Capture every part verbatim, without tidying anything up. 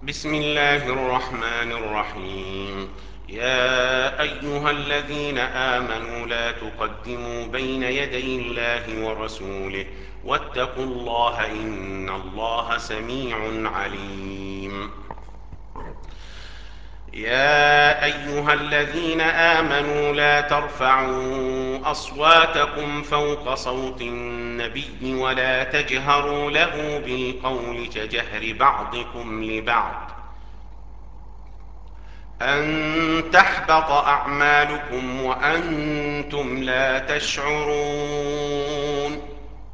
بسم الله الرحمن الرحيم. يا أيها الذين آمنوا لا تقدموا بين يدي الله ورسوله واتقوا الله إن الله سميع عليم. يا أيها الذين آمنوا لا ترفعوا أصواتكم فوق صوت النبي ولا تجهروا له بالقول كجهر بعضكم لبعض أن تحبط أعمالكم وأنتم لا تشعرون.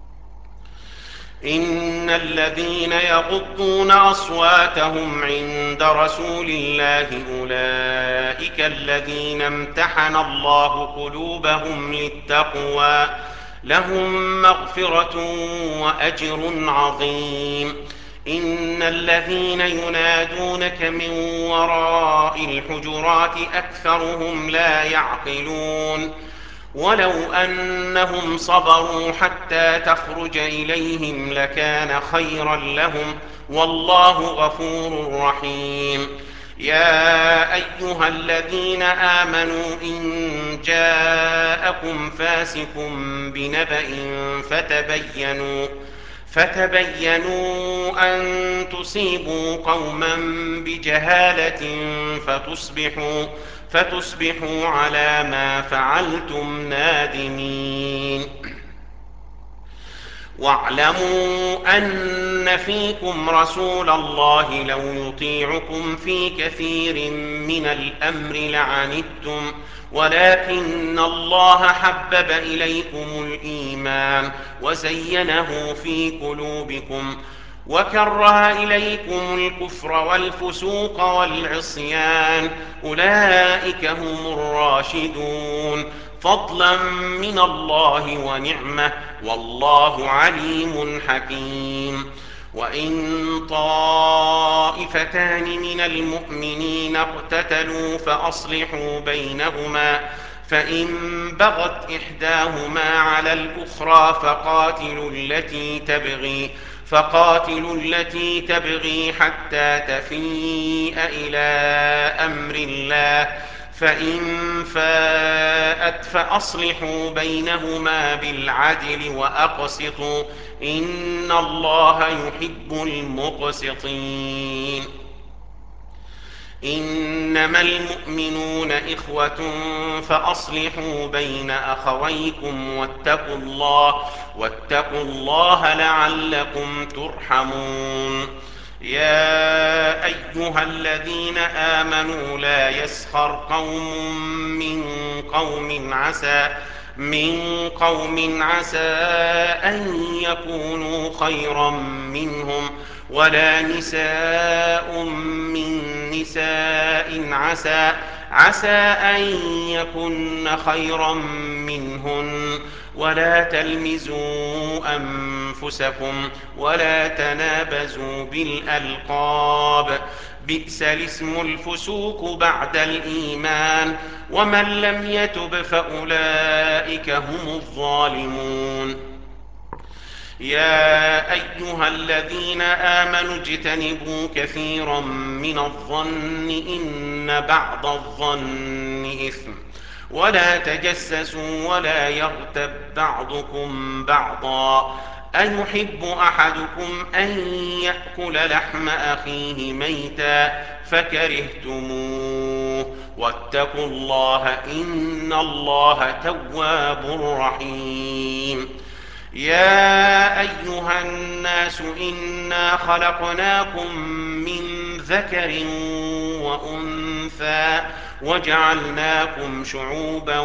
إن الذين يغضون أصواتهم عند رسول الله أولئك الذين امتحن الله قلوبهم للتقوى لهم مغفرة وأجر عظيم. إن الذين ينادونك من وراء الحجرات أكثرهم لا يعقلون. ولو أنهم صبروا حتى تخرج إليهم لكان خيرا لهم والله غفور رحيم. يا أيها الذين آمنوا إن جاءكم فاسق بنبأ فتبينوا فتبينوا أن تصيبوا قوما بجهالة فتصبحوا فتصبحوا على ما فعلتم نادمين. واعلموا أن فيكم رسول الله لو يطيعكم في كثير من الأمر لعنتم ولكن الله حبب إليكم الإيمان وزينه في قلوبكم وكره إليكم الكفر والفسوق والعصيان أولئك هم الراشدون فضلا من الله ونعمة والله عليم حكيم. وإن طائفتان من المؤمنين اقتتلوا فأصلحوا بينهما فإن بغت إحداهما على الأخرى فقاتلوا التي تبغي فقاتلوا التي تبغي حتى تفيء إلى أمر الله فإن فاءت فأصلحوا بينهما بالعدل وأقسطوا إن الله يحب المقسطين. إنما المؤمنون إخوة فأصلحوا بين أخويكم واتقوا الله واتقوا الله لعلكم ترحمون. يا أيها الذين آمنوا لا يسخر قوم من قوم عسى من قوم عسى أن يكونوا خيرا منهم ولا نساء من نساء عسى عسى أن يكن خيرا منهن ولا تلمزوا أنفسكم ولا تنابزوا بالألقاب بئس الاسم الفسوق بعد الإيمان ومن لم يتب فأولئك هم الظالمون. يا أيها الذين آمنوا اجتنبوا كثيرا من الظن إن بعض الظن إثم ولا تجسسوا ولا يغتب بعضكم بعضا أيحب أحدكم أن يأكل لحم أخيه ميتا فكرهتموه واتقوا الله إن الله تواب رحيم. يا أيها الناس إنا خلقناكم من ذكر وأنثى وجعلناكم شعوبا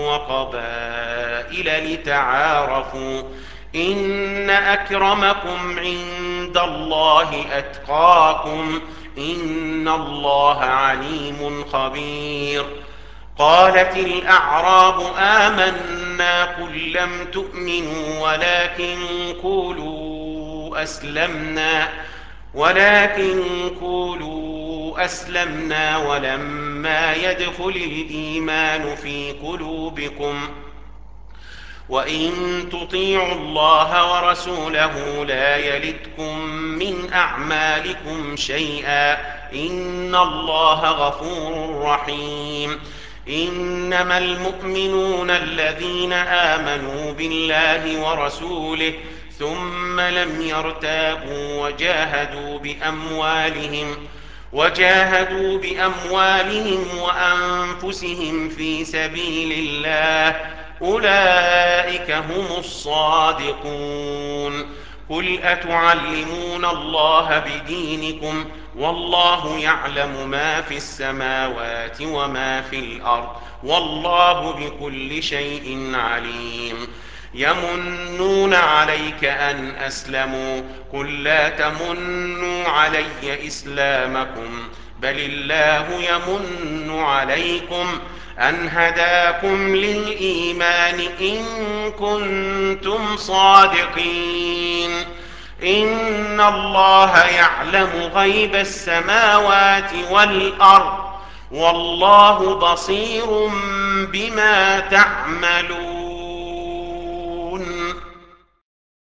وقبائل لتعارفوا إن أكرمكم عند الله أتقاكم إن الله عليم خبير. قالت الأعراب آمنا قل لم تؤمنوا ولكن قولوا أسلمنا ولكن قولوا أسلمنا ولما يدخل الإيمان في قلوبكم وإن تطيعوا الله ورسوله لا يلتكم من أعمالكم شيئا إن الله غفور رحيم. إنما المؤمنون الذين آمنوا بالله ورسوله ثم لم يرتابوا وجاهدوا بأموالهم وجاهدوا بأموالهم وأنفسهم في سبيل الله أولئك هم الصادقون. قل أتعلمون الله بدينكم والله يعلم ما في السماوات وما في الأرض والله بكل شيء عليم. يمنون عليك أن أسلموا قل لا تمنوا علي إسلامكم بل الله يمن عليكم أن هداكم للإيمان إن كنتم صادقين. إن الله يعلم غيب السماوات والأرض والله بصير بما تعملون.